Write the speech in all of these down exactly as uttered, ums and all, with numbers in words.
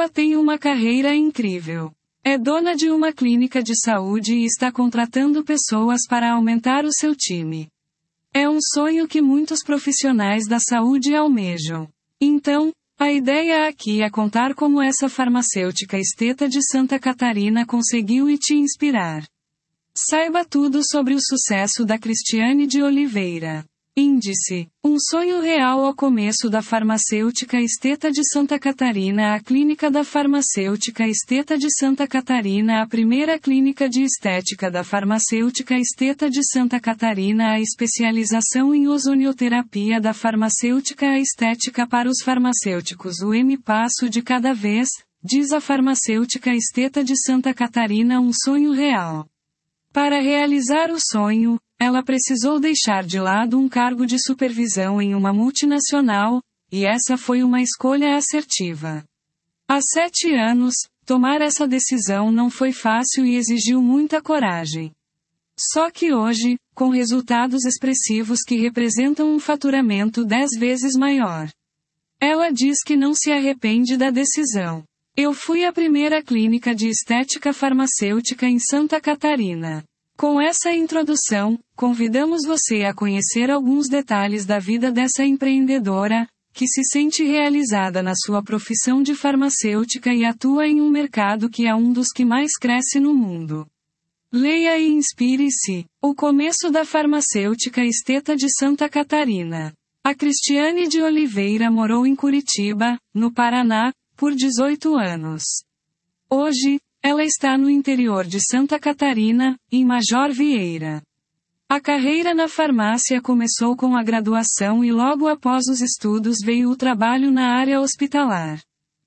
Ela tem uma carreira incrível. É dona de uma clínica de saúde e está contratando pessoas para aumentar o seu time. É um sonho que muitos profissionais da saúde almejam. Então, a ideia aqui é contar como essa farmacêutica esteta de Santa Catarina conseguiu e te inspirar. Saiba tudo sobre o sucesso da Cristiane de Oliveira. Índice: um sonho real ao começo da farmacêutica esteta de Santa Catarina. A clínica da farmacêutica esteta de Santa Catarina. A primeira clínica de estética da farmacêutica esteta de Santa Catarina. A especialização em ozonioterapia da farmacêutica. A estética para os farmacêuticos. O M passo de cada vez, diz a farmacêutica esteta de Santa Catarina. Um sonho real. Para realizar o sonho, ela precisou deixar de lado um cargo de supervisão em uma multinacional, e essa foi uma escolha assertiva. Há sete anos, tomar essa decisão não foi fácil e exigiu muita coragem. Só que hoje, com resultados expressivos que representam um faturamento dez vezes maior. Ela diz que não se arrepende da decisão. Eu fui a primeira clínica de estética farmacêutica em Santa Catarina. Com essa introdução, convidamos você a conhecer alguns detalhes da vida dessa empreendedora, que se sente realizada na sua profissão de farmacêutica e atua em um mercado que é um dos que mais cresce no mundo. Leia e inspire-se. O começo da farmacêutica esteta de Santa Catarina. A Cristiane de Oliveira morou em Curitiba, no Paraná, por dezoito anos. Hoje, ela está no interior de Santa Catarina, em Major Vieira. A carreira na farmácia começou com a graduação e logo após os estudos veio o trabalho na área hospitalar.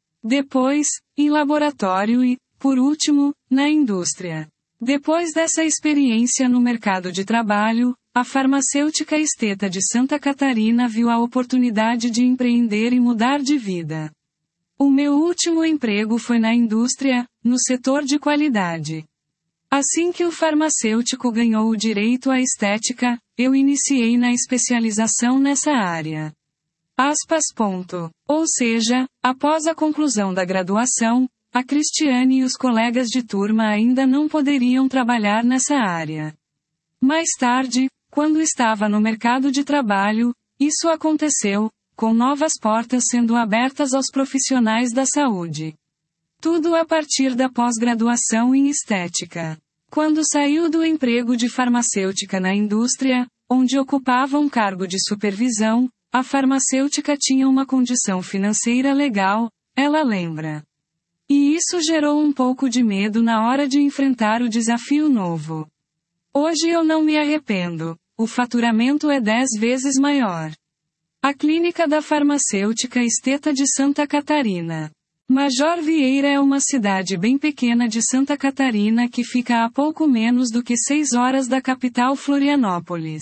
Depois, em laboratório e, por último, na indústria. Depois dessa experiência no mercado de trabalho, a farmacêutica esteta de Santa Catarina viu a oportunidade de empreender e mudar de vida. O meu último emprego foi na indústria, no setor de qualidade. Assim que o farmacêutico ganhou o direito à estética, eu iniciei na especialização nessa área. Aspas. Ponto. Ou seja, após a conclusão da graduação, a Cristiane e os colegas de turma ainda não poderiam trabalhar nessa área. Mais tarde, quando estava no mercado de trabalho, isso aconteceu, com novas portas sendo abertas aos profissionais da saúde. Tudo a partir da pós-graduação em estética. Quando saiu do emprego de farmacêutica na indústria, onde ocupava um cargo de supervisão, a farmacêutica tinha uma condição financeira legal, ela lembra. E isso gerou um pouco de medo na hora de enfrentar o desafio novo. Hoje eu não me arrependo, o faturamento é dez vezes maior. A clínica da farmacêutica esteta de Santa Catarina. Major Vieira é uma cidade bem pequena de Santa Catarina que fica a pouco menos do que seis horas da capital Florianópolis.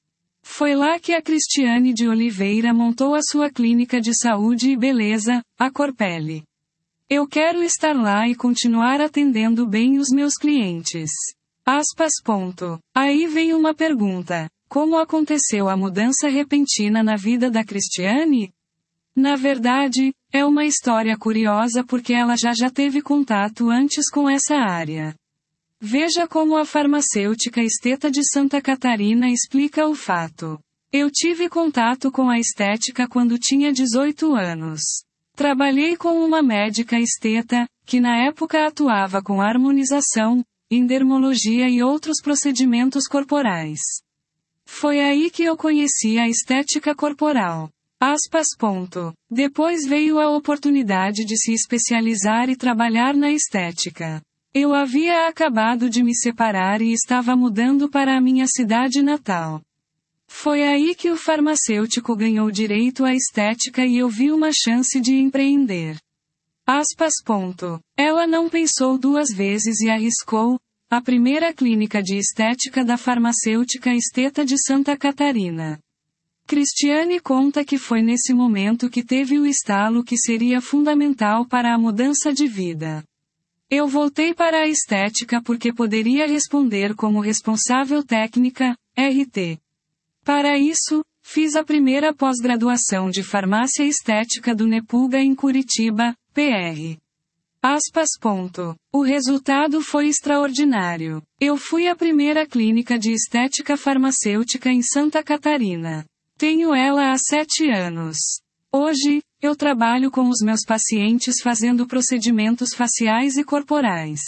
Foi lá que a Cristiane de Oliveira montou a sua clínica de saúde e beleza, a Corpele. Eu quero estar lá e continuar atendendo bem os meus clientes. Aspas. Ponto. Aí vem uma pergunta. Como aconteceu a mudança repentina na vida da Cristiane? Na verdade, é uma história curiosa porque ela já já teve contato antes com essa área. Veja como a farmacêutica esteta de Santa Catarina explica o fato. Eu tive contato com a estética quando tinha dezoito anos. Trabalhei com uma médica esteta, que na época atuava com harmonização, endermologia e outros procedimentos corporais. Foi aí que eu conheci a estética corporal. Aspas. Ponto. Depois veio a oportunidade de se especializar e trabalhar na estética. Eu havia acabado de me separar e estava mudando para a minha cidade natal. Foi aí que o farmacêutico ganhou direito à estética e eu vi uma chance de empreender. Aspas. Ponto. Ela não pensou duas vezes e arriscou. A primeira clínica de estética da farmacêutica esteta de Santa Catarina. Cristiane conta que foi nesse momento que teve o estalo que seria fundamental para a mudança de vida. Eu voltei para a estética porque poderia responder como responsável técnica, R T. Para isso, fiz a primeira pós-graduação de farmácia estética do Nepulga em Curitiba, P R. Aspas. Ponto. O resultado foi extraordinário. Eu fui a primeira clínica de estética farmacêutica em Santa Catarina. Tenho ela há sete anos. Hoje, eu trabalho com os meus pacientes fazendo procedimentos faciais e corporais.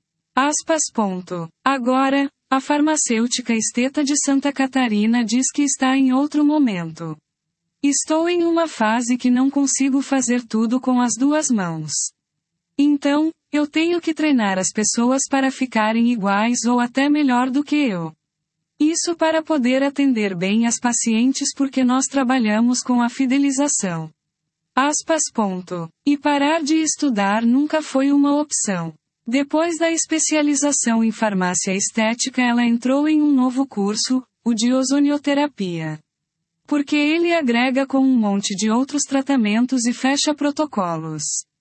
Aspas. Ponto. Agora, a farmacêutica Esteta de Santa Catarina diz que está em outro momento. Estou em uma fase que não consigo fazer tudo com as duas mãos. Então, eu tenho que treinar as pessoas para ficarem iguais ou até melhor do que eu. Isso para poder atender bem as pacientes porque nós trabalhamos com a fidelização. Aspas. Ponto. E parar de estudar nunca foi uma opção. Depois da especialização em farmácia estética, ela entrou em um novo curso, o de ozonioterapia. Porque ele agrega com um monte de outros tratamentos e fecha protocolos.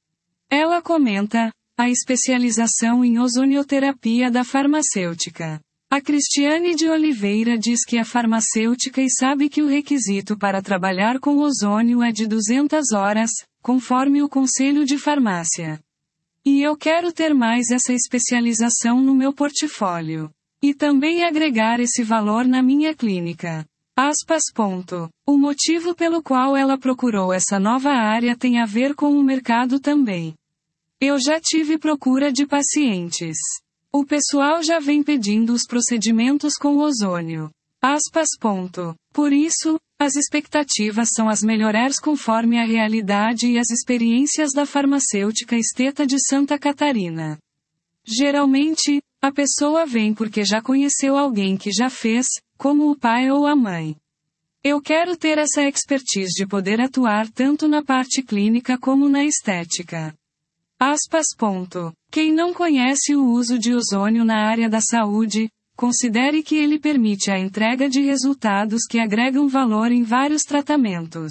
Ela comenta, a especialização em ozonioterapia da farmacêutica. A Cristiane de Oliveira diz que é farmacêutica e sabe que o requisito para trabalhar com ozônio é de duzentas horas, conforme o Conselho de Farmácia. E eu quero ter mais essa especialização no meu portfólio. E também agregar esse valor na minha clínica. Aspas. Ponto. O motivo pelo qual ela procurou essa nova área tem a ver com o mercado também. Eu já tive procura de pacientes. O pessoal já vem pedindo os procedimentos com ozônio. Aspas. Ponto. Por isso, as expectativas são as melhores conforme a realidade e as experiências da farmacêutica Esteta de Santa Catarina. Geralmente, a pessoa vem porque já conheceu alguém que já fez, como o pai ou a mãe. Eu quero ter essa expertise de poder atuar tanto na parte clínica como na estética. Aspas. Ponto. Quem não conhece o uso de ozônio na área da saúde, considere que ele permite a entrega de resultados que agregam valor em vários tratamentos.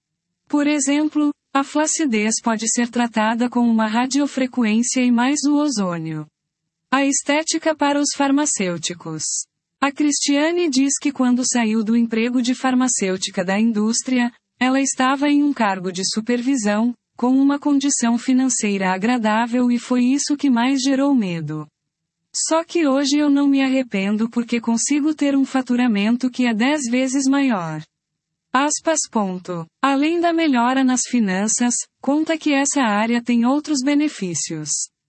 Por exemplo, a flacidez pode ser tratada com uma radiofrequência e mais o ozônio. A estética para os farmacêuticos. A Cristiane diz que quando saiu do emprego de farmacêutica da indústria, ela estava em um cargo de supervisão, com uma condição financeira agradável e foi isso que mais gerou medo. Só que hoje eu não me arrependo porque consigo ter um faturamento que é dez vezes maior. Aspas. Ponto. Além da melhora nas finanças, conta que essa área tem outros benefícios.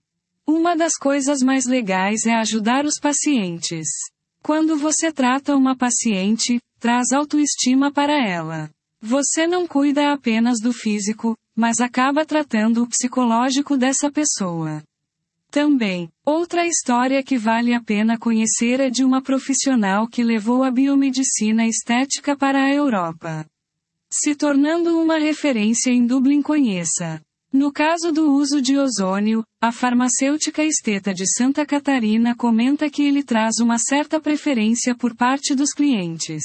Uma das coisas mais legais é ajudar os pacientes. Quando você trata uma paciente, traz autoestima para ela. Você não cuida apenas do físico, mas acaba tratando o psicológico dessa pessoa. Também, outra história que vale a pena conhecer é de uma profissional que levou a biomedicina estética para a Europa, se tornando uma referência em Dublin. Conheça. No caso do uso de ozônio, a farmacêutica Esteta de Santa Catarina comenta que ele traz uma certa preferência por parte dos clientes.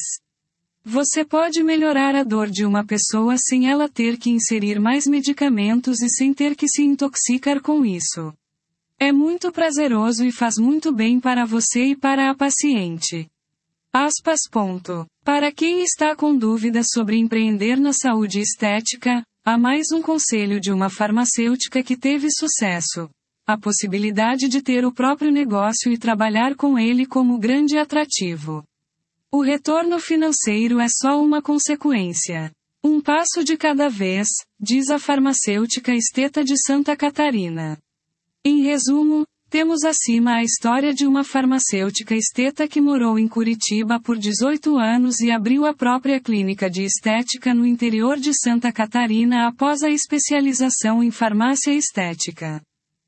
Você pode melhorar a dor de uma pessoa sem ela ter que inserir mais medicamentos e sem ter que se intoxicar com isso. É muito prazeroso e faz muito bem para você e para a paciente. Aspas. Ponto. Para quem está com dúvidas sobre empreender na saúde estética, há mais um conselho de uma farmacêutica que teve sucesso. A possibilidade de ter o próprio negócio e trabalhar com ele como grande atrativo. O retorno financeiro é só uma consequência. Um passo de cada vez, diz a farmacêutica Esteta de Santa Catarina. Em resumo, temos acima a história de uma farmacêutica esteta que morou em Curitiba por dezoito anos e abriu a própria clínica de estética no interior de Santa Catarina após a especialização em farmácia estética.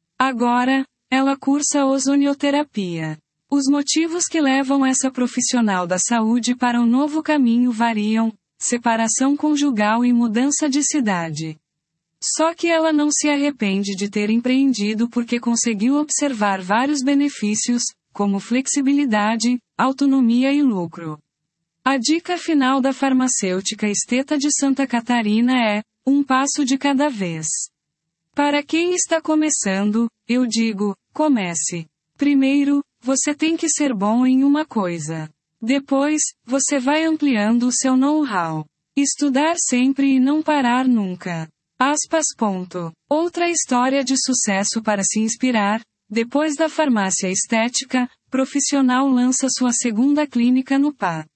Agora, ela cursa ozonioterapia. Os motivos que levam essa profissional da saúde para um novo caminho variam: separação conjugal e mudança de cidade. Só que ela não se arrepende de ter empreendido porque conseguiu observar vários benefícios, como flexibilidade, autonomia e lucro. A dica final da farmacêutica Esteta de Santa Catarina é: um passo de cada vez. Para quem está começando, eu digo, comece. Primeiro, você tem que ser bom em uma coisa. Depois, você vai ampliando o seu know-how. Estudar sempre e não parar nunca. Aspas. Ponto. Outra história de sucesso para se inspirar. Depois da farmácia estética, profissional lança sua segunda clínica no P A.